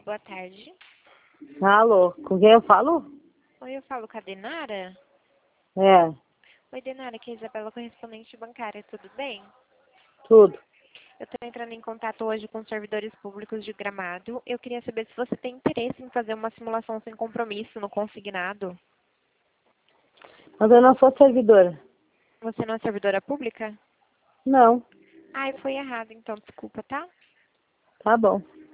boa tarde. Alô, com quem eu falo? Oi, eu falo com a Denara? É, Oi, Denara, aqui é a Isabela, correspondente bancária, tudo bem? tudo. Eu estou entrando em contato hoje com os servidores públicos de Gramado. Eu queria saber se você tem interesse em fazer uma simulação sem compromisso no consignado. Mas eu não sou servidora. Você não é servidora pública? Não, Ai, foi errado, então desculpa, tá? tá bom.